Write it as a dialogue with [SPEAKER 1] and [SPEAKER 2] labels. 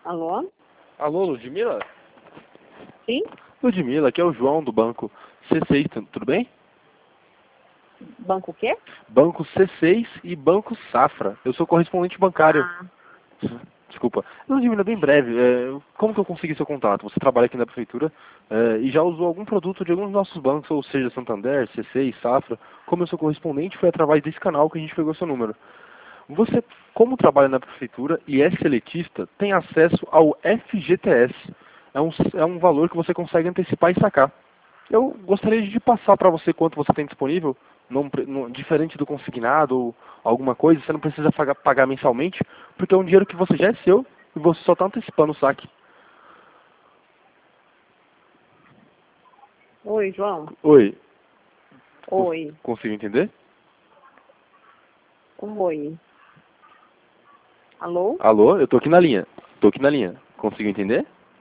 [SPEAKER 1] Alô?
[SPEAKER 2] Alô, Ludmila?
[SPEAKER 1] Sim?
[SPEAKER 2] Ludmila, aqui é o João do banco C6, tudo bem?
[SPEAKER 1] Banco o quê?
[SPEAKER 2] Banco C6 e Banco Safra. Eu sou correspondente bancário.
[SPEAKER 1] Ah,
[SPEAKER 2] Desculpa. Ludmila, bem breve, como que eu consegui seu contato? Você trabalha aqui na prefeitura e já usou algum produto de algum dos nossos bancos, ou seja, Santander, C6, Safra. Como eu sou correspondente, foi através desse canal que a gente pegou seu número. Você, como trabalha na prefeitura e é seletista, tem acesso ao FGTS. É um valor que você consegue antecipar e sacar. Eu gostaria de passar para você quanto você tem disponível, diferente do consignado ou alguma coisa, você não precisa pagar mensalmente, porque é um dinheiro que você já é seu e você só está antecipando o saque.
[SPEAKER 1] oi, João.
[SPEAKER 2] Oi,
[SPEAKER 1] Oi.
[SPEAKER 2] consigo entender?
[SPEAKER 1] Oi. Alô?
[SPEAKER 2] Alô, eu tô aqui na linha. Tô aqui na linha. Consigo entender?